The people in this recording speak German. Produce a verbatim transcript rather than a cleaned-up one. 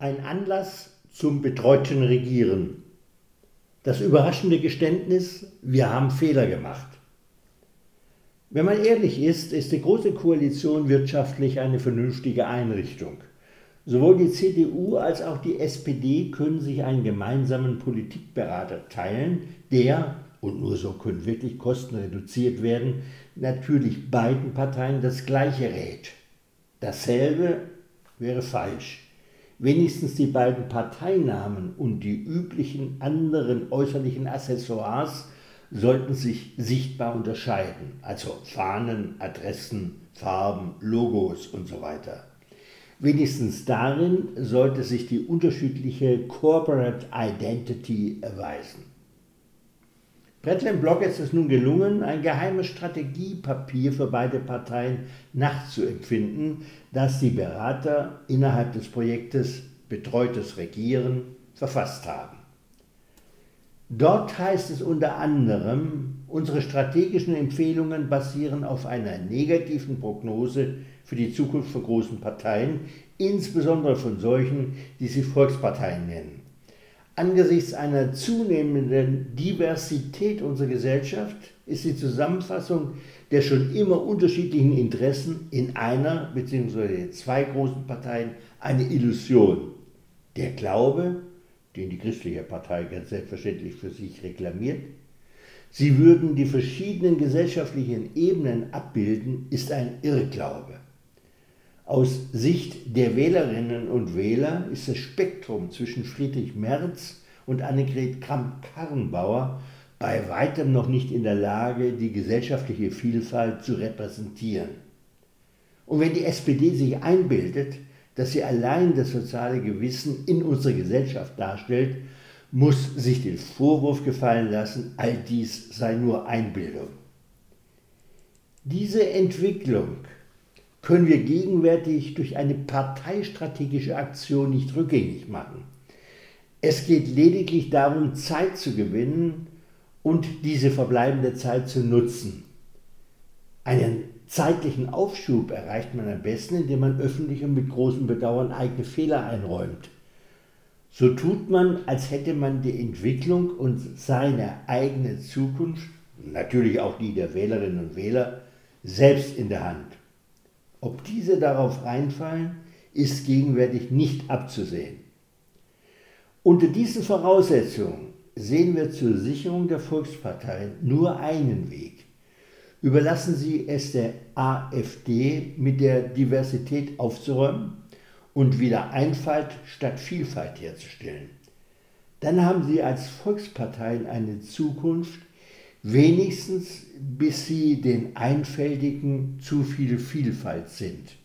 ein Anlass zum betreuten Regieren. Das überraschende Geständnis, wir haben Fehler gemacht. Wenn man ehrlich ist, ist die Große Koalition wirtschaftlich eine vernünftige Einrichtung. Sowohl die C D U als auch die S P D können sich einen gemeinsamen Politikberater teilen, der, und nur so können wirklich Kosten reduziert werden, natürlich beiden Parteien das Gleiche rät. Dasselbe wäre falsch. Wenigstens die beiden Parteinamen und die üblichen anderen äußerlichen Accessoires sollten sich sichtbar unterscheiden, also Fahnen, Adressen, Farben, Logos und so weiter. Wenigstens darin sollte sich die unterschiedliche Corporate Identity erweisen. Brettl und Block ist es nun gelungen, ein geheimes Strategiepapier für beide Parteien nachzuempfinden, das die Berater innerhalb des Projektes Betreutes Regieren verfasst haben. Dort heißt es unter anderem, unsere strategischen Empfehlungen basieren auf einer negativen Prognose für die Zukunft von großen Parteien, insbesondere von solchen, die sich Volksparteien nennen. Angesichts einer zunehmenden Diversität unserer Gesellschaft ist die Zusammenfassung der schon immer unterschiedlichen Interessen in einer bzw. zwei großen Parteien eine Illusion. Der Glaube, den die christliche Partei ganz selbstverständlich für sich reklamiert, sie würden die verschiedenen gesellschaftlichen Ebenen abbilden, ist ein Irrglaube. Aus Sicht der Wählerinnen und Wähler ist das Spektrum zwischen Friedrich Merz und Annegret Kramp-Karrenbauer bei weitem noch nicht in der Lage, die gesellschaftliche Vielfalt zu repräsentieren. Und wenn die S P D sich einbildet, dass sie allein das soziale Gewissen in unserer Gesellschaft darstellt, muss sich den Vorwurf gefallen lassen, all dies sei nur Einbildung. Diese Entwicklung können wir gegenwärtig durch eine parteistrategische Aktion nicht rückgängig machen. Es geht lediglich darum, Zeit zu gewinnen und diese verbleibende Zeit zu nutzen. Einen zeitlichen Aufschub erreicht man am besten, indem man öffentlich und mit großem Bedauern eigene Fehler einräumt. So tut man, als hätte man die Entwicklung und seine eigene Zukunft, natürlich auch die der Wählerinnen und Wähler, selbst in der Hand. Ob diese darauf reinfallen, ist gegenwärtig nicht abzusehen. Unter diesen Voraussetzungen sehen wir zur Sicherung der Volksparteien nur einen Weg. Überlassen Sie es der AfD, mit der Diversität aufzuräumen und wieder Einfalt statt Vielfalt herzustellen. Dann haben Sie als Volksparteien eine Zukunft, wenigstens bis sie den Einfältigen zu viel Vielfalt sind.